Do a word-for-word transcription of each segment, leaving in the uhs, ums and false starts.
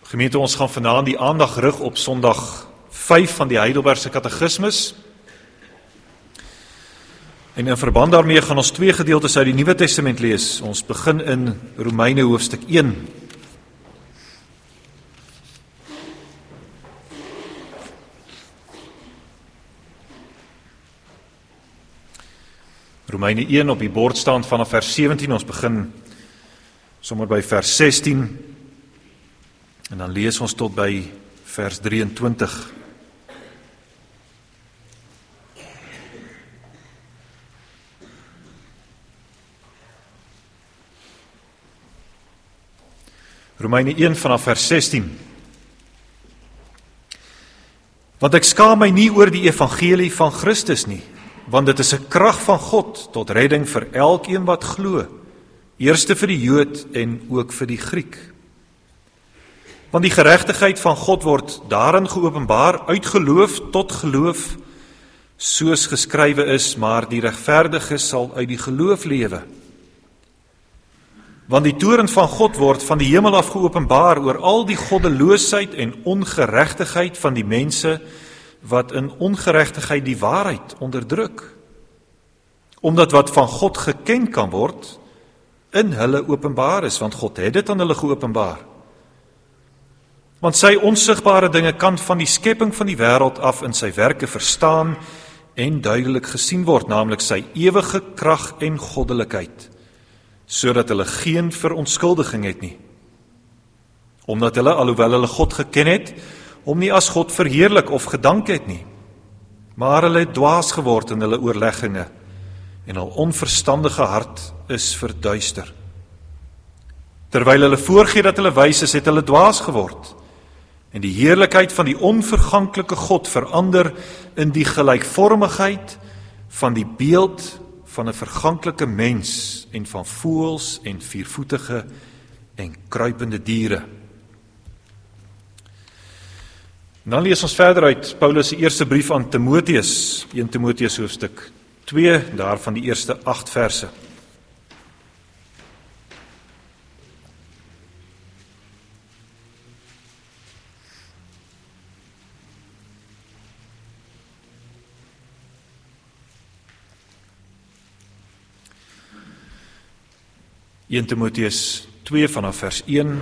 Gemeente, ons gaan vanaand die aandag rig op Sondag vyf van die Heidelbergse Katekismus. En in verband daarmee gaan ons twee gedeeltes uit die Nuwe Testament lees. Ons begin in Romeine hoofstuk een. Romeine een op die bord staan vanaf vers sewentien, ons begin sommer by vers sestien, en dan lees ons tot by vers drieëntwintig. Romeine een vanaf vers sestien. Want ek skaam my nie oor die evangelie van Christus nie, want dit is 'n krag van God tot redding vir elkeen wat glo, eerste vir die Jood en ook vir die Griek. Want die geregtigheid van God word daarin geopenbaar uit geloof tot geloof, soos geskrywe is, maar die regverdige sal uit die geloof lewe. Want die toorn van God word van die hemel af geopenbaar oor al die goddeloosheid en ongeregtigheid van die mense wat in ongeregtigheid die waarheid onderdruk. Omdat wat van God geken kan word, in hulle openbaar is, want God het dit aan hulle geopenbaar. Want sy onsigbare dinge kan van die skepping van die wêreld af in sy werke verstaan en duidelik gesien word, naamlik sy ewige krag en goddelikheid, sodat hulle geen verontskuldiging het nie. Omdat hulle, alhoewel hulle God geken het, hom nie as God verheerlik of gedank het nie, maar hulle het dwaas geword in hulle oorlegginge, en hul onverstandige hart is verduister. Terwyl hulle voorgee dat hulle wys is, het hulle dwaas geword, en die heerlikheid van die onverganklike God verander in die gelykvormigheid van die beeld van 'n verganklike mens en van voëls en viervoetige en kruipende diere. En dan lees ons verder uit Paulus se eerste brief aan Timoteus, een Timoteus hoofstuk twee, daarvan die eerste agt verse. een Timoteus twee vanaf vers een.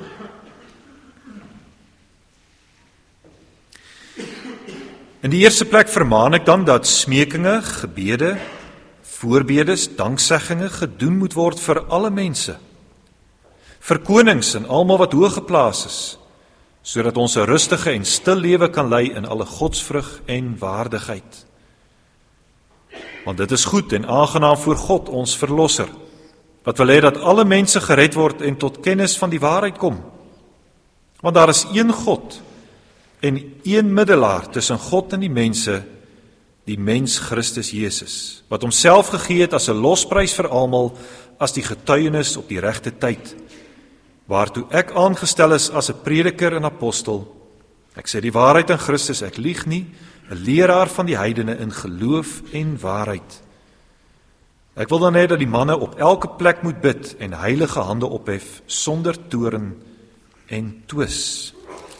In die eerste plek vermaan ek dan dat smekinge, gebede, voorbedes, dankseggings gedoen moet word vir alle mense, vir konings en almal wat hoog geplaas is, sodat ons 'n rustige en stil lewe kan lei in alle godsvrug en waardigheid. Want dit is goed en aangenaam voor God, ons verlosser, wat wil hê dat alle mense gered word en tot kennis van die waarheid kom. Want daar is een God en een middelaar tussen God en die mense, die mens Christus Jesus, wat homself gegee het as 'n losprys vir almal, as die getuienis op die regte tyd, waartoe ek aangestel is as 'n prediker en apostel. Ek sê die waarheid in Christus, ek lieg nie, 'n leraar van die heidene in geloof en waarheid. Ek wil dan hê dat die manne op elke plek moet bid en heilige hande ophef, sonder toorn en twis.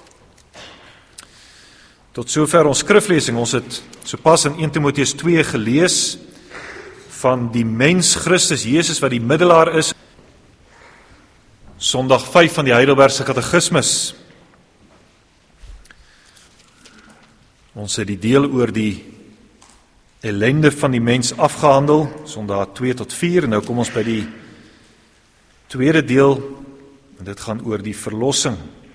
Tot sover ons skriflesing. Ons het sopas in een Timoteus twee gelees van die mens Christus Jesus wat die middelaar is. Sondag vyf van die Heidelbergse Katekismus. Ons het die deel oor die ellende van die mens afgehandel, Sondag twee tot vier, en nou kom ons by die tweede deel, en dit gaan oor die verlossing.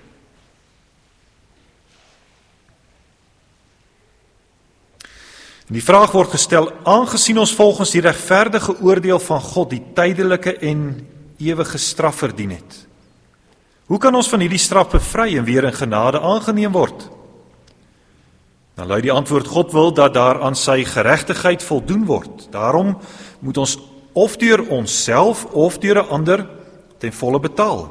En die vraag word gestel, aangesien ons volgens die regverdige oordeel van God die tydelike en ewige straf verdien het, hoe kan ons van hierdie straf bevry en weer in genade aangeneem word? Dan lui die antwoord, God wil dat daar aan sy geregtigheid voldoen word. Daarom moet ons of deur onsself of deur 'n ander ten volle betaal.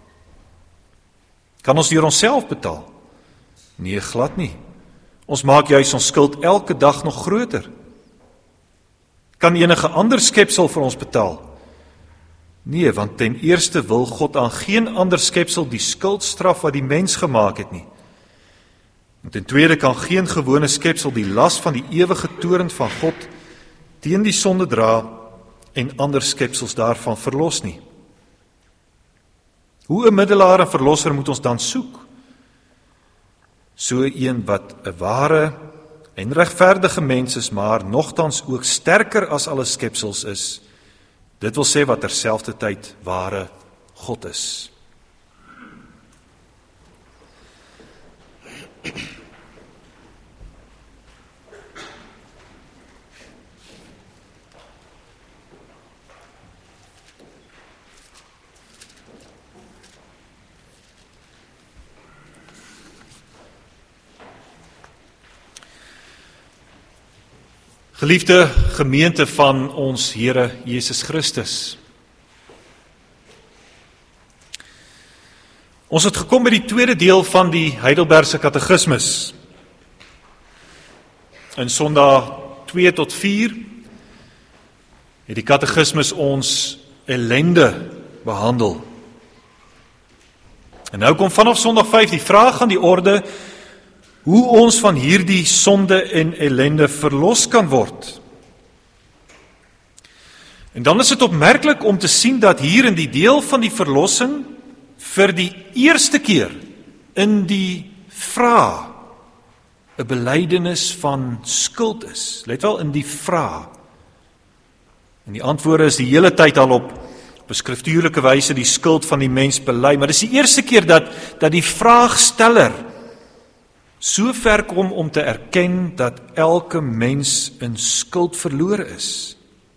Kan ons deur onsself betaal? Nee, glad nie. Ons maak juis ons skuld elke dag nog groter. Kan enige ander skepsel vir ons betaal? Nee, want ten eerste wil God aan geen ander skepsel die skuld straf wat die mens gemaak het nie. En ten tweede kan geen gewone skepsel die las van die ewige toorn van God teen die sonde dra en ander skepsels daarvan verlos nie. Hoe 'n middelaar en verlosser moet ons dan soek? So een wat 'n ware en regverdige mens is, maar nogtans ook sterker as alle skepsels is. Dit wil sê wat terselfdertyd ware God is. Geliefde gemeente van ons Here Jesus Christus. Ons het gekom by die tweede deel van die Heidelbergse Katekismus. In Sondag twee tot vier het die Katekismus ons ellende behandel. En nou kom vanaf Sondag vyf die vraag aan die orde, hoe ons van hierdie sonde en ellende verlos kan word. En dan is dit opmerklik om te sien dat hier in die deel van die verlossing vir die eerste keer in die vraag 'n belydenis van skuld is. Let wel, in die vraag. En die antwoorde is die hele tyd al op beskriftuurlike wyse die skuld van die mens bely, maar dis die eerste keer dat dat die vraagsteller so ver kom om te erken dat elke mens in skuld verlore is.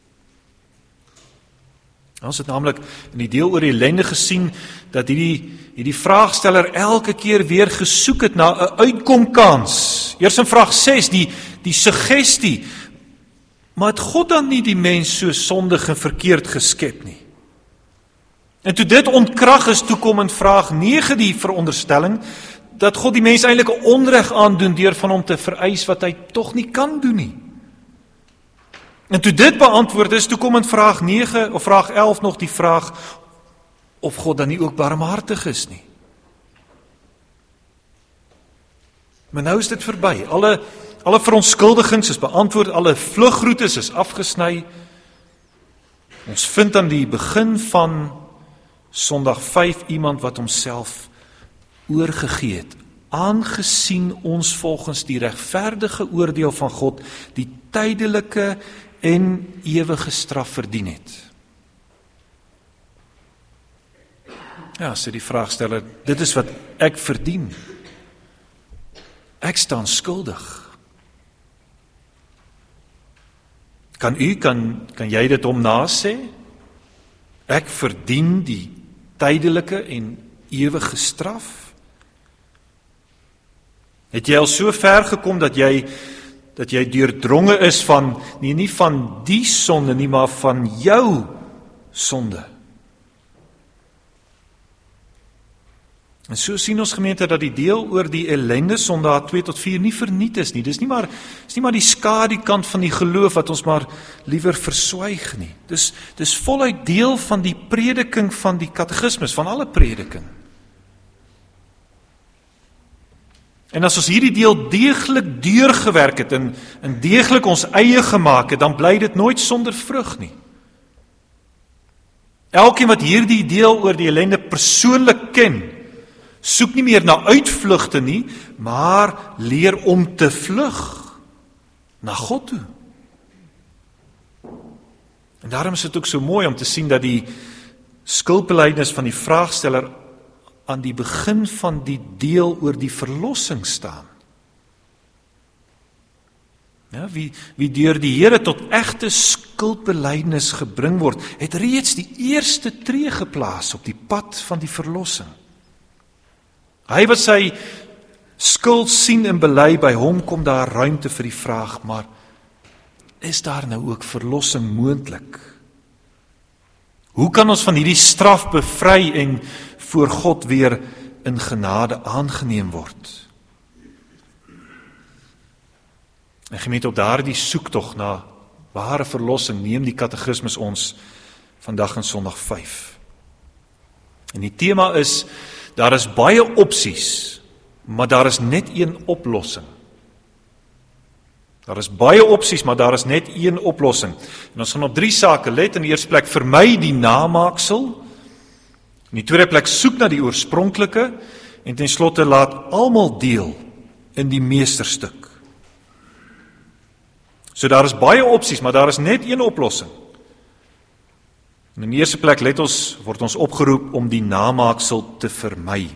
Ons het naamlik in die deel oor die ellende gesien dat hierdie, hierdie vraagsteller elke keer weer gesoek het na 'n uitkomkans. Eers in vraag ses, die, die suggestie, maar het God dan nie die mens so sondig en verkeerd geskep nie? En toe dit ontkrag is, toe kom in vraag nege die veronderstelling, dat God die mens eintlik 'n onreg aandoen deur van hom te vereis wat hy tog nie kan doen nie. En toe dit beantwoord is, toe kom in vraag nege of vraag elf nog die vraag of God dan nie ook barmhartig is nie. Maar nou is dit verby. Alle alle verontskuldigings is beantwoord, alle vlugroetes is afgesny. Ons vind aan die begin van Sondag vyf iemand wat homself oorgegee het, aangesien ons volgens die regverdige oordeel van God die tydelike en ewige straf verdien het. Ja, sê die vraagsteller, dit is wat ek verdien. Ek staan skuldig. Kan u, kan, kan jy dit hom nasê? Ek verdien die tydelike en ewige straf? Het jy al so ver gekom dat jy dat jy deurdronge is van nie nie van die sonde nie, maar van jou sonde? En so sien ons gemeente dat die deel oor die ellende Sondag twee tot vier nie verniet is nie. Dis nie maar dis nie maar die skadukant van die geloof wat ons maar liewer verswyg nie. Dis dis voluit deel van die prediking van die katekismus, van alle prediking. En as ons hierdie deel deeglik deurgewerk het en, en deeglik ons eie gemaak het, dan bly dit nooit sonder vrug nie. Elkeen wat hierdie deel oor die ellende persoonlik ken, soek nie meer na uitvlugte nie, maar leer om te vlug na God toe. En daarom is dit ook so mooi om te sien dat die skuldbelydenis van die vraagsteller aan die begin van die deel oor die verlossing staan. Ja, wie, wie deur die Here tot egte skuldbelydenis gebring word, het reeds die eerste tree geplaas op die pad van die verlossing. Hy wat sy skuld sien en bely, by hom kom daar ruimte vir die vraag, maar is daar nou ook verlossing moontlik? Hoe kan ons van hierdie straf bevry en voor God weer in genade aangeneem word? En gemeente, op daardie soektog na ware verlossing neem die katekismus ons vandag in Sondag vyf. En die tema is, daar is baie opsies, maar daar is net een oplossing. Daar is baie opsies, maar daar is net een oplossing. En ons gaan op drie sake let. In die eerste plek, vermy die namaaksel. In die tweede plek, soek na die oorspronklike. En ten slotte, laat almal deel in die meesterstuk. So daar is baie opsies, maar daar is net een oplossing. En in die eerste plek, let ons, word ons opgeroep om die namaaksel te vermy.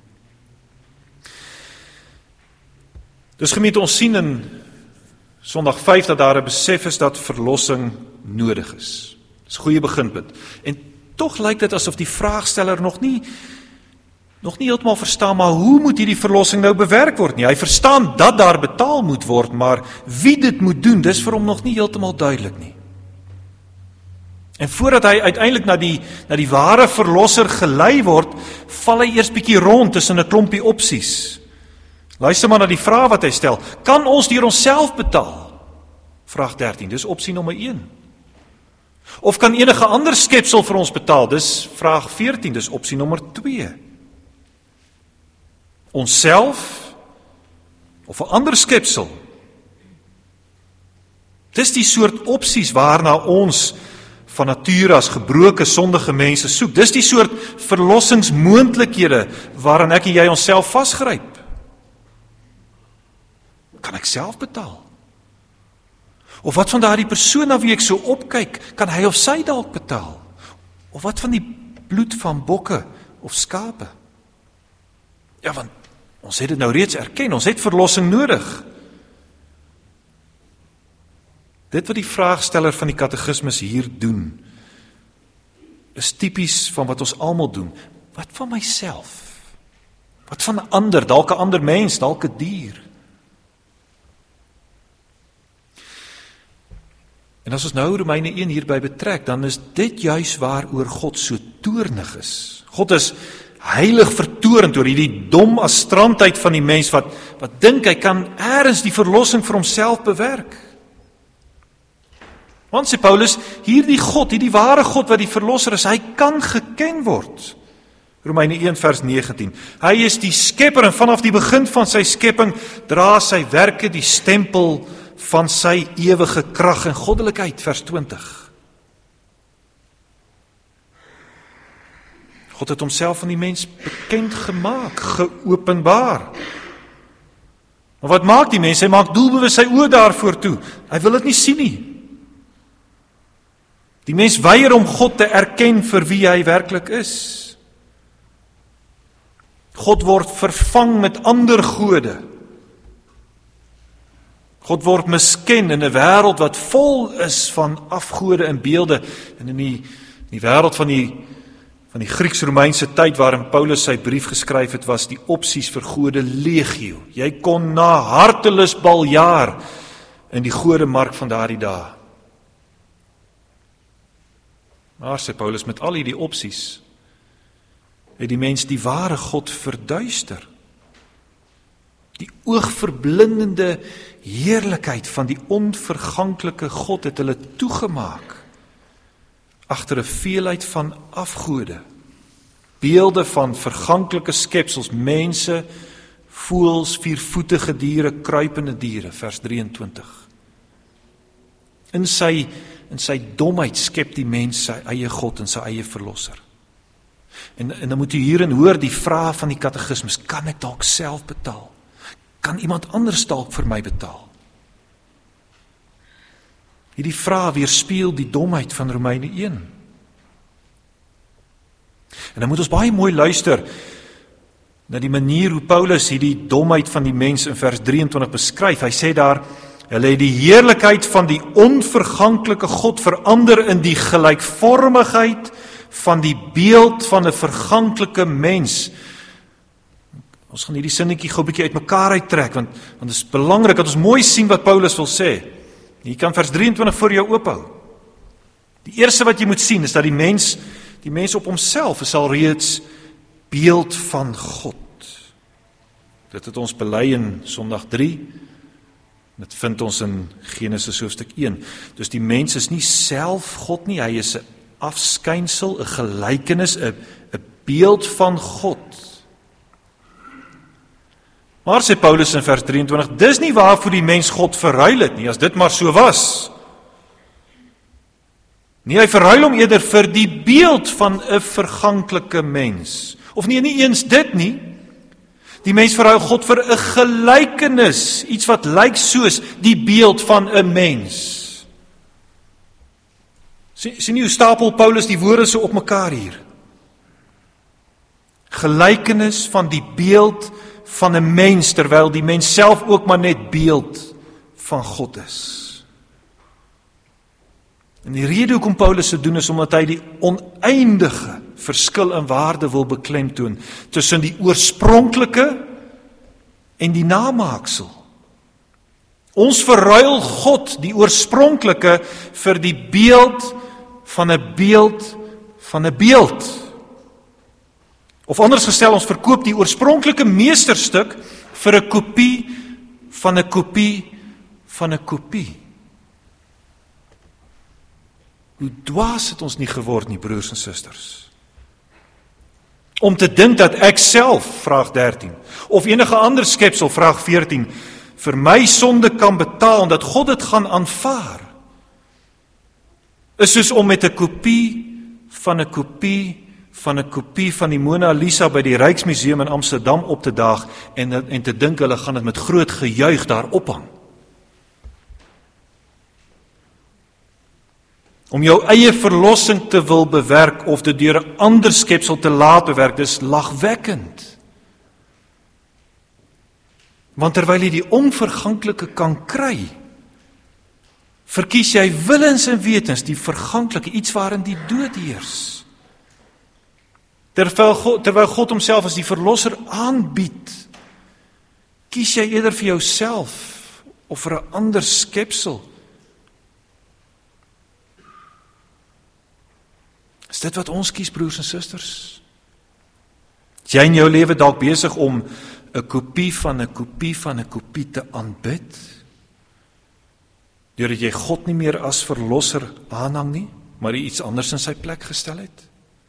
Dus gemeente, ons sien in Sondag vyf dat daar 'n besef is dat verlossing nodig is. Dis 'n goeie beginpunt. En tog lyk dit asof die vraagsteller nog nie nog nie heeltemal verstaan, maar hoe moet hierdie verlossing nou bewerk word nie? Hy verstaan dat daar betaal moet word, maar wie dit moet doen, dis vir hom nog nie heeltemal duidelik nie. En voordat hy uiteindelik na die na die ware verlosser gelei word, val hy eers bietjie rond tussen 'n klompie opsies. Luister maar na die vraag wat hy stel. Kan ons deur onsself betaal? Vraag dertien, dis opsie nommer een. Of kan enige ander skepsel vir ons betaal? Dis vraag veertien, dis opsie nommer twee. Onsself of 'n ander skepsel? Dis die soort opsies waarna ons van nature as gebroke, sondige mense soek. Dis die soort verlossingsmoontlikhede waaraan ek en jy onsself vasgryp. Kan ek self betaal? Of wat van daardie persoon na wie ek so opkyk, kan hy of sy dalk betaal? Of wat van die bloed van bokke of skape? Ja, want ons het dit nou reeds erken, ons het verlossing nodig. Dit wat die vraagsteller van die katekismus hier doen, is tipies van wat ons almal doen. Wat van myself? Wat van 'n ander, dalk 'n ander mens, dalk 'n dier? En as ons nou Romeine een hierby betrek, dan is dit juis waaroor God so toornig is. God is heilig vertoornd oor hierdie dom astrantheid van die mens wat wat dink hy kan eers die verlossing vir homself bewerk. Want sê Paulus, hierdie God, hierdie ware God wat die verlosser is, hy kan geken word. Romeine een vers negentien. Hy is die skepper en vanaf die begin van sy skepping dra sy werke die stempel van sy ewige krag en goddelikheid, vers twintig. God het homself aan die mens bekend gemaak, geopenbaar. Maar wat maak die mens? Hy maak doelbewus sy oë daarvoor toe. Hy wil dit nie sien nie. Die mens weier om God te erken vir wie hy werklik is. God word vervang met ander gode. God word misken in 'n wêreld wat vol is van afgode en beelde. En in die, in die wêreld van die, van die Grieks-Romeinse tyd waarin Paulus sy brief geskryf het, was die opsies vir gode legio. Jy kon na hartelus baljaar in die godemark van daardie dae. Maar sê Paulus, met al hierdie opsies het die mens die ware God verduister. Die oogverblindende heerlikheid van die onverganklike God het hulle toegemaak agter 'n veelheid van afgode, beelde van verganklike skepsels, mense, voëls, viervoetige diere, kruipende diere, vers drieëntwintig. In sy in sy domheid skep die mens sy eie God en sy eie verlosser. En, en dan moet jy hierin hoor die vraag van die katekismus, kan ek dalk self betaal? Kan iemand anders dalk vir my betaal? Hierdie vraag weerspieël die domheid van Romeine een. En dan moet ons baie mooi luister na die manier hoe Paulus hierdie domheid van die mens in vers drieëntwintig beskryf. Hy sê daar, hulle het die heerlikheid van die onverganklike God verander in die gelykvormigheid van die beeld van 'n verganklike mens. Ons gaan hierdie sinnetjie gou 'n bietjie uitmekaar uittrek, want want dit is belangrik dat ons mooi sien wat Paulus wil sê. Jy kan vers drieëntwintig voor jou oophou. Die eerste wat jy moet sien is dat die mens, die mens op homself is al reeds beeld van God. Dit het ons bely in Sondag drie. Dit vind ons in Genesis hoofstuk een. Dus die mens is nie self God nie, hy is 'n afskynsel, 'n gelykenis, 'n 'n beeld van God. Maar sê Paulus in vers drieëntwintig, dis nie waarvoor die mens God verruil het nie, as dit maar so was. Nee, hy verruil hom eerder vir die beeld van 'n verganklike mens. Of nie, nie eens dit nie. Die mens verruil God vir 'n gelykenis, iets wat lyk soos die beeld van 'n mens. Sien nie hoe stapel Paulus die woorde so op mekaar hier? Gelykenis van die beeld van 'n mens, terwyl die mens self ook maar net beeld van God is. En die rede hoekom Paulus dit doen is omdat hy die oneindige verskil in waarde wil beklemtoon tussen die oorspronklike en die namaaksel. Ons verruil God, die oorspronklike, vir die beeld van 'n beeld van 'n beeld. Of anders gestel, ons verkoop die oorspronklike meesterstuk vir 'n kopie van 'n kopie van 'n kopie. Hoe dwaas het ons nie geword nie, broers en susters? Om te dink dat ek self, vraag dertien, of enige ander skepsel, vraag veertien, vir my sonde kan betaal, en dat God dit gaan aanvaar, is soos om met 'n kopie van 'n kopie van 'n kopie van die Mona Lisa by die Rijksmuseum in Amsterdam op te daag, en, en te dink hulle gaan dit met groot gejuig daar ophang. Om jou eie verlossing te wil bewerk of dit deur 'n ander skepsel te laat bewerk, dis lagwekkend. Want terwyl jy die onverganklike kan kry, verkies jy willens en wetens die verganklike, iets waarin die dood heers. Terwyl God, terwyl God homself as die verlosser aanbied, kies jy eerder vir jouself of vir 'n ander skepsel. Is dit wat ons kies, broers en susters? Is jy in jou lewe dalk besig om 'n kopie van 'n kopie van 'n kopie te aanbid? Deurdat jy God nie meer as verlosser aanhang nie, maar iets anders in sy plek gestel het?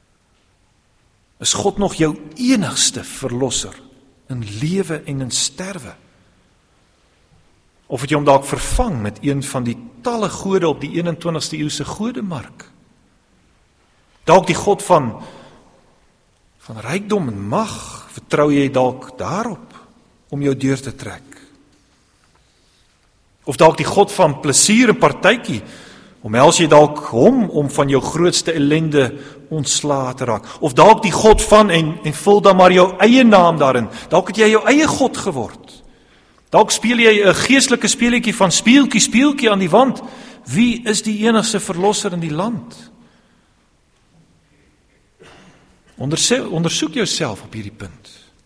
Is God nog jou enigste verlosser in lewe en in sterwe? Of het jy hom dalk vervang met een van die talle gode op die eenentwintigste eeuse godemark? Dalk die God van, van rykdom en mag, vertrou jy dalk daarop om jou deur te trek? Of dalk die God van plesier en partytjie, omhels jy dalk hom om van jou grootste ellende ontslae te raak? Of dalk die God van, en, en vul dan maar jou eie naam daarin, dalk het jy jou eie God geword. Dalk speel jy 'n geestelike speletjie van speeltjie, speeltjie aan die wand. Wie is die enigste verlosser in die land? Ondersoek jouself op hierdie punt.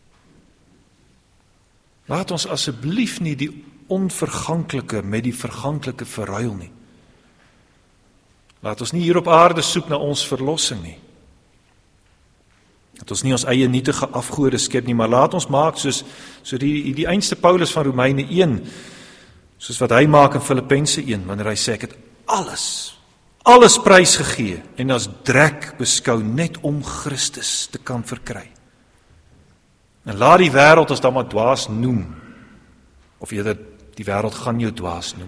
Laat ons asseblief nie die onverganklike met die verganklike verruil nie. Laat ons nie hier op aarde soek na ons verlossing nie. Dat ons nie ons eie nietige afgode skep nie, maar laat ons maak soos, so die, die einste Paulus van Romeine een, soos wat hy maak in Filippense een, wanneer hy sê, ek het alles, alles prys gegee, en as drek beskou, net om Christus te kan verkry. En laat die wêreld ons dan maar dwaas noem, of eerder die wêreld gaan jou dwaas noem.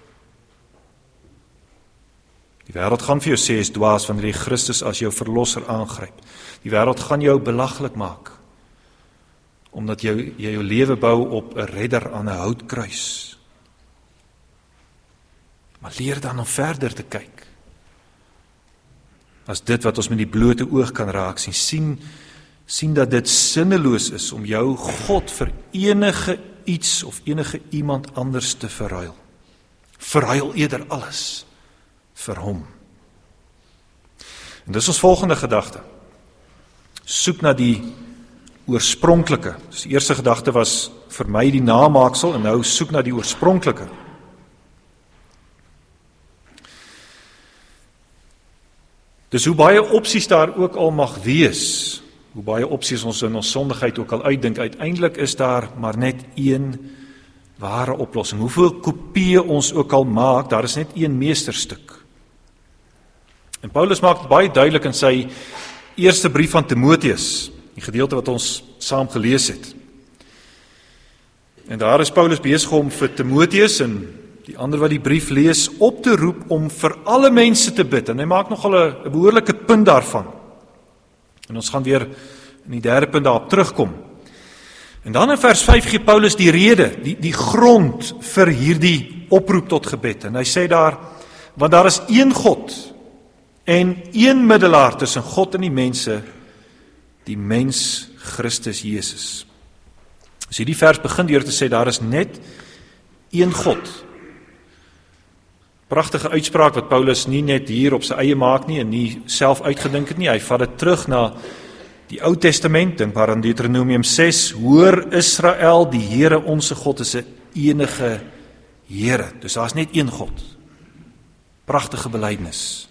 Die wêreld gaan vir jou sê, is dwaas, wanneer jy Christus as jou verlosser aangryp. Die wêreld gaan jou belaglik maak, omdat jy, jy jou lewe bou op 'n redder aan 'n houtkruis. Maar leer dan om verder te kyk, as dit wat ons met die blote oog kan raak sien, sien, sien dat dit sinneloos is om jou God vir enige iets of enige iemand anders te verruil. Verruil eerder alles vir hom. En dis ons volgende gedagte. Soek na die oorspronklike. Dus die eerste gedagte was vir my die namaaksel, en nou soek na die oorspronklike. Dus hoe baie opsies daar ook al mag wees, hoe baie opsies ons in ons sondigheid ook al uitdink, uiteindelik is daar maar net een ware oplossing. Hoeveel kopieë ons ook al maak, daar is net een meesterstuk. En Paulus maak dit baie duidelik in sy eerste brief aan Timoteus, die gedeelte wat ons saam gelees het. En daar is Paulus besig om vir Timoteus en die ander wat die brief lees, op te roep om vir alle mense te bid. En hy maak nogal 'n behoorlike punt daarvan. En ons gaan weer in die derde punt daarop terugkom. En dan in vers vyf gee Paulus die rede, die, die grond vir hierdie oproep tot gebed. En hy sê daar, want daar is een God en een middelaar tussen God en die mense, die mens Christus Jesus. Dus hierdie vers begin deur te sê, daar is net een God. Pragtige uitspraak wat Paulus nie net hier op sy eie maak nie en nie self uitgedink het nie. Hy vat dit terug na die Ou Testament, dink maar aan Deuteronomium ses, hoor Israel, die Here onse God is 'n enige Here. Dus daar is net een God. Pragtige belydenis.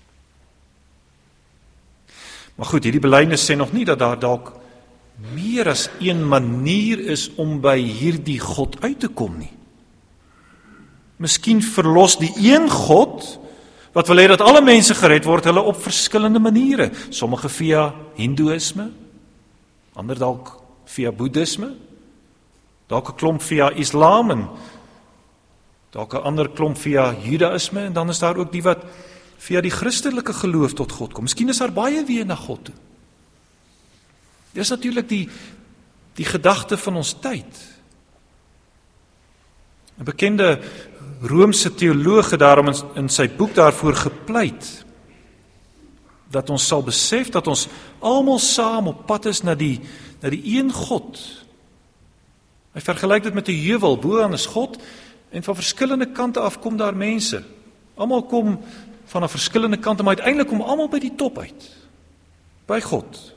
Maar goed, hierdie belydenis sê nog nie dat daar dalk meer as een manier is om by hierdie God uit te kom nie. Miskien verlos die een God, wat wil hê dat alle mense gered word, hulle op verskillende maniere. Sommige via Hindoeïsme, ander dalk via Boeddhisme, dalk 'n klomp via Islam en dalk 'n ander klomp via Judaïsme, en dan is daar ook die wat via die Christelike geloof tot God kom. Miskien is daar baie weë na God toe. Dit is natuurlik die, die gedagte van ons tyd. 'n Bekende Roomse teoloog het daarom in, in sy boek daarvoor gepleit, dat ons sal besef dat ons almal saam op pad is na die, na die een God. Hy vergelyk dit met 'n heuwel, bo aan is God, en van verskillende kante af kom daar mense. Almal kom van 'n verskillende kante, maar uiteindelik kom almal by die top uit, by God.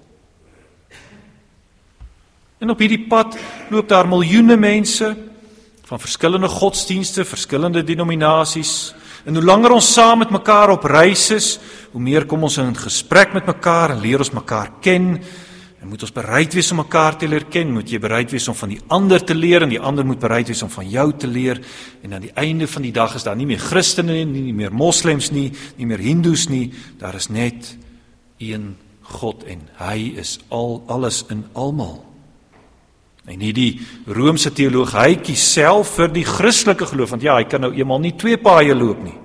En op hierdie pad loop daar miljoene mense, van verskillende godsdienste, verskillende denominasies, en hoe langer ons saam met mekaar op reis is, hoe meer kom ons in gesprek met mekaar, en leer ons mekaar ken, en moet ons bereid wees om mekaar te leer ken, moet jy bereid wees om van die ander te leer, en die ander moet bereid wees om van jou te leer, en aan die einde van die dag is daar nie meer Christene nie, nie meer moslems nie, nie meer hindoes nie, daar is net een God, en hy is al, alles in almal. En nie die Roomse teoloog, hy kies self vir die Christelike geloof, want ja, hy kan nou eenmaal nie twee paaie loop nie.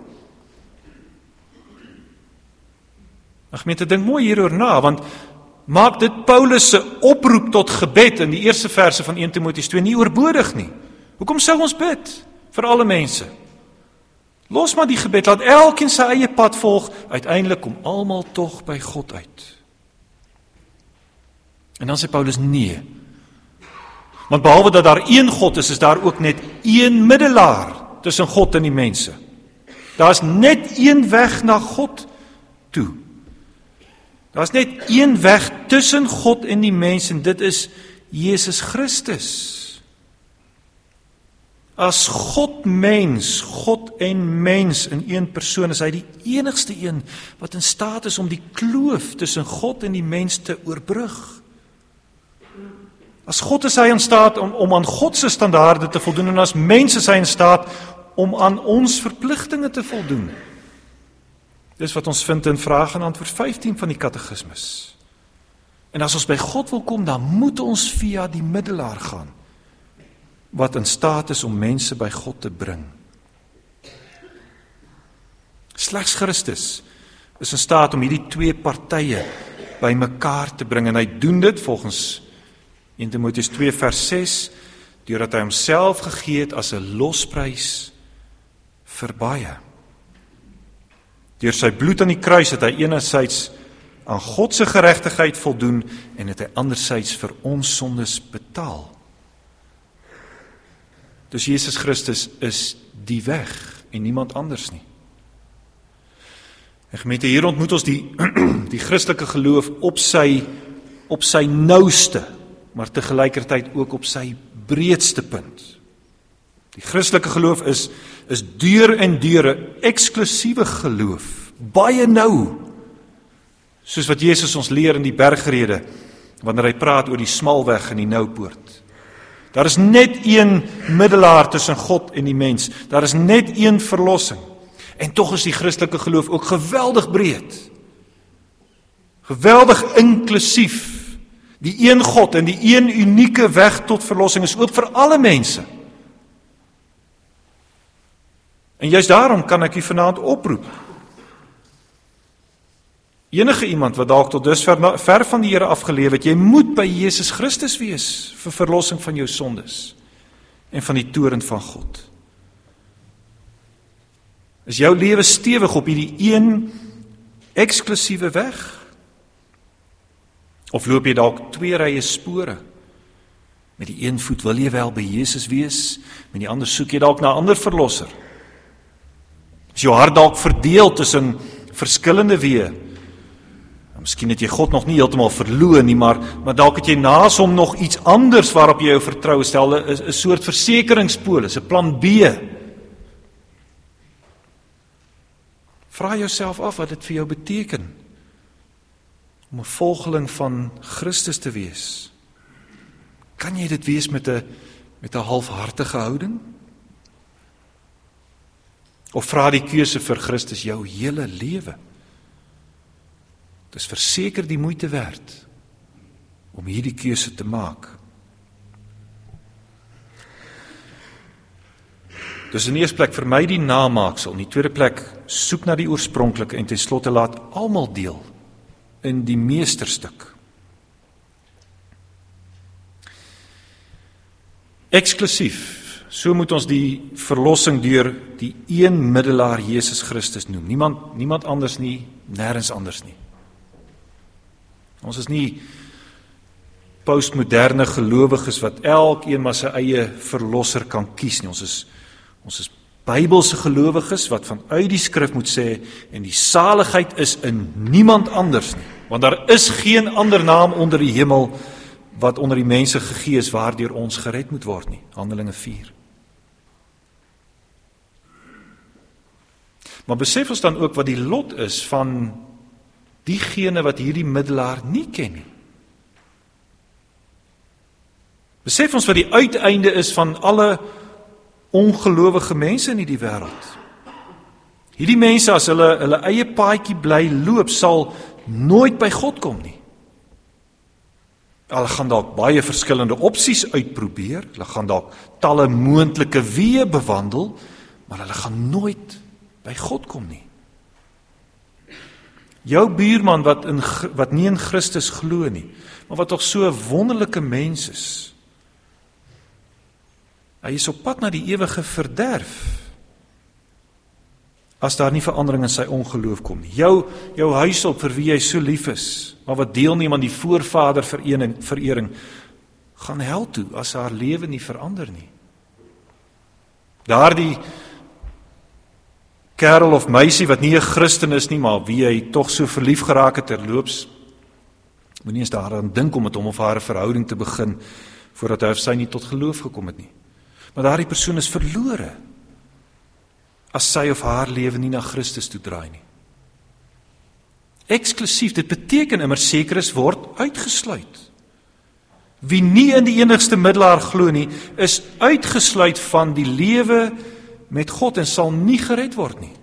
Ag, gemeente, dink mooi hieroor na, want maak dit Paulus se oproep tot gebed in die eerste verse van eerste Timoteus twee nie oorbodig nie. Hoekom sou ons bid vir alle mense? Los maar die gebed, laat elkeen sy eie pad volg, uiteindelik kom almal tog by God uit. En dan sê Paulus nee. Want behalwe dat daar een God is, is daar ook net een middelaar tussen God en die mense. Daar is net een weg na God toe. Daar is net een weg tussen God en die mens, en dit is Jesus Christus. As God mens, God en mens in een persoon, is hy die enigste een wat in staat is om die kloof tussen God en die mens te oorbrug. As God is hy in staat om, om aan God se standaarde te voldoen, en as mens is hy in staat om aan ons verpligtinge te voldoen. Dis wat ons vind in vraag en antwoord vyftien van die katekismus. En as ons by God wil kom, dan moet ons via die middelaar gaan, wat in staat is om mense by God te bring. Slegs Christus is in staat om hierdie twee partye by mekaar te bring, en hy doen dit volgens eerste Timoteus twee vers ses, deurdat hy homself gegee het as 'n losprys vir baie. Deur sy bloed aan die kruis het hy enerzijds aan God se geregtigheid voldoen, en het hy anderzijds vir ons sondes betaal. Dus Jesus Christus is die weg en niemand anders nie. En gemeente, hier ontmoet ons die, die Christelike geloof op sy, op sy nouste, maar tegelijkertijd ook op sy breedste punt. Die Christelike geloof is, is deur en deur 'n eksklusiewe geloof, baie nou, soos wat Jesus ons leer in die bergrede, wanneer hy praat oor die smalweg en die noupoort. Daar is net een middelaar tussen God en die mens, daar is net een verlossing. En tog is die Christelike geloof ook geweldig breed. Geweldig inklusief. Die een God en die een unieke weg tot verlossing is oop vir alle mense. En juist daarom kan ek u vanaand oproep. Enige iemand wat dalk tot dusver ver van die Here afgeleef het, jy moet by Jesus Christus wees vir verlossing van jou sondes en van die toorn van God. Is jou lewe stewig op hierdie een eksklusiewe weg? Of loop jy dalk twee rye spore? Met die een voet wil jy wel by Jesus wees, met die ander soek jy dalk na 'n ander verlosser. Is jou hart dalk verdeel tussen verskillende weë? Miskien het jy God nog nie heeltemal verloor nie, maar, maar dalk het jy naas hom nog iets anders waarop jy jou vertroue stel, 'n soort versekeringspolis, 'n plan B. Vra jouself af wat dit vir jou beteken om 'n volgeling van Christus te wees. Kan jy dit wees met 'n met 'n halfhartige houding? Of vra die keuse vir Christus jou hele lewe? Dit is verseker die moeite werd om hierdie keuse te maak. Dus in die eerste plek vermy die namaaksel, in die tweede plek soek na die oorspronklike en ten slotte laat almal deel in die meesterstuk. Eksklusief, so moet ons die verlossing deur die een middelaar Jesus Christus noem. Niemand, niemand anders nie, nêrens anders nie. Ons is nie postmoderne gelowiges wat elkeen maar sy eie verlosser kan kies nie. Ons is, ons is Bybelse gelowiges wat vanuit die skrif moet sê, en die saligheid is in niemand anders nie. Want daar is geen ander naam onder die hemel wat onder die mense gegee is waardeur ons gered moet word nie. Handelinge vier. Maar besef ons dan ook wat die lot is van diegene wat hierdie middelaar nie ken nie. Besef ons wat die uiteinde is van alle ongelowige mense in hierdie wêreld. Hierdie mense, as hulle hulle eie paadjie bly loop, sal nooit by God kom nie. Hulle gaan dalk baie verskillende opsies uitprobeer, hulle gaan dalk talle moontlike weë bewandel, maar hulle gaan nooit by God kom nie. Jou buurman wat, in, wat nie in Christus glo nie, maar wat tog so 'n wonderlike mens is, hy is op pad na die ewige verderf, as daar nie verandering in sy ongeloof kom nie. Jou, jou huishulp vir wie jy so lief is, maar wat deelneem aan die voorvader verering, verering, gaan hel toe as haar lewe nie verander nie. Daardie kerel of meisie wat nie 'n Christen is nie, maar wie hy tog so verlief geraak het terloops, moenie eens daaraan dink om met hom of haar 'n verhouding te begin, voordat hy of sy nie tot geloof gekom het nie. Maar daardie persoon is verlore, as sy of haar lewe nie na Christus toe draai nie. Eksklusief, dit beteken immer sekeres word uitgesluit. Wie nie in die enigste middelaar glo nie, is uitgesluit van die lewe met God en sal nie gered word nie.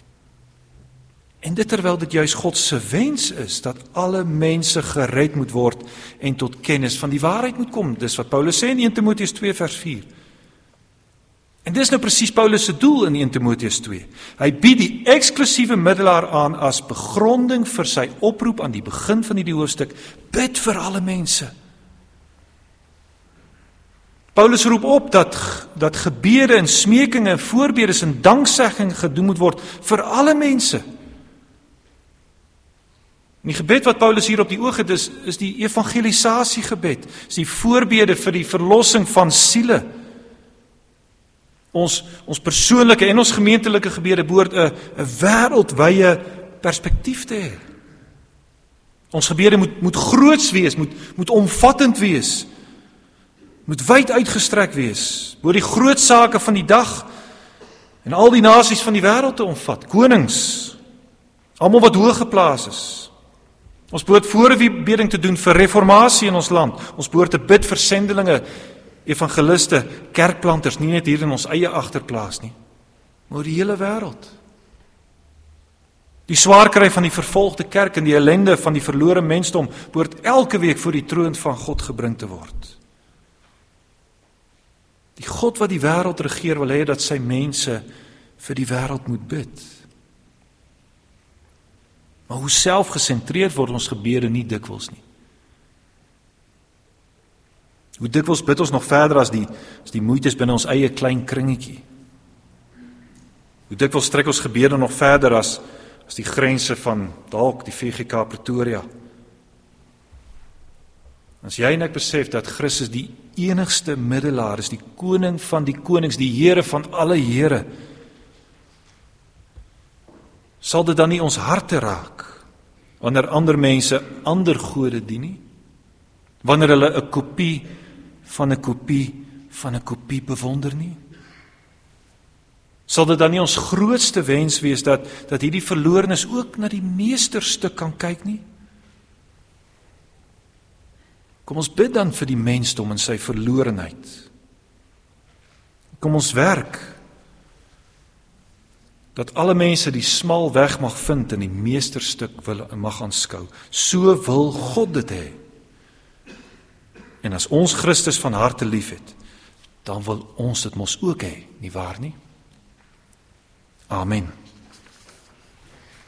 En dit terwyl dit juis God se wens is, dat alle mense gered moet word en tot kennis van die waarheid moet kom. Dis wat Paulus sê in Eerste Timoteus twee vers vier. En dis nou presies Paulus se doel in Eerste Timoteus twee. Hy bied die eksklusiewe middelaar aan as begronding vir sy oproep aan die begin van hierdie hoofstuk, bid vir alle mense. Paulus roep op dat, dat gebede en smekinge en voorbedes en danksegging gedoen moet word vir alle mense. En die gebed wat Paulus hier op die oog het, is, is die evangelisasie gebed, is die voorbede vir die verlossing van siele. Ons, ons persoonlike en ons gemeentelike gebede behoort 'n 'n wêreldwye perspektief te hê. Ons gebede moet, moet groots wees, moet, moet omvattend wees, moet wyd uitgestrek wees, oor die groot sake van die dag en al die nasies van die wêreld te omvat, konings, almal wat hoog geplaas is. Ons behoort voorbeding te doen vir reformatie in ons land. Ons behoort te bid vir sendelinge, evangeliste, kerkplanters, nie net hier in ons eie agterplaas nie, maar oor die hele wêreld. Die swaarkry van die vervolgde kerk en die ellende van die verlore mensdom behoort elke week voor die troon van God gebring te word. Die God wat die wêreld regeer wil hê dat sy mense vir die wêreld moet bid. Maar hoe selfgesentreerd word ons gebede nie dikwels nie. Hoe dikwels bid ons nog verder as die, as die moeites binne ons eie klein kringetjie. Hoe dikwels strek ons gebede nog verder as, as die grense van dalk die V G K Pretoria. As jy en ek besef dat Christus die enigste middelaar is, die koning van die konings, die Here van alle Here, sal dit dan nie ons harte raak, wanneer ander mense ander gode dien nie? Wanneer hulle 'n kopie van 'n kopie van 'n kopie bewonder nie? Sal dit dan nie ons grootste wens wees dat, dat hierdie verlorenes ook na die meesterstuk kan kyk nie? Kom ons bid dan vir die mensdom in sy verlorenheid. Kom ons werk dat alle mense die smal weg mag vind en die meesterstuk wil, mag aanskou. So wil God dit hê. En as ons Christus van harte lief het, dan wil ons dit mos ook hê, nie waar nie? Amen.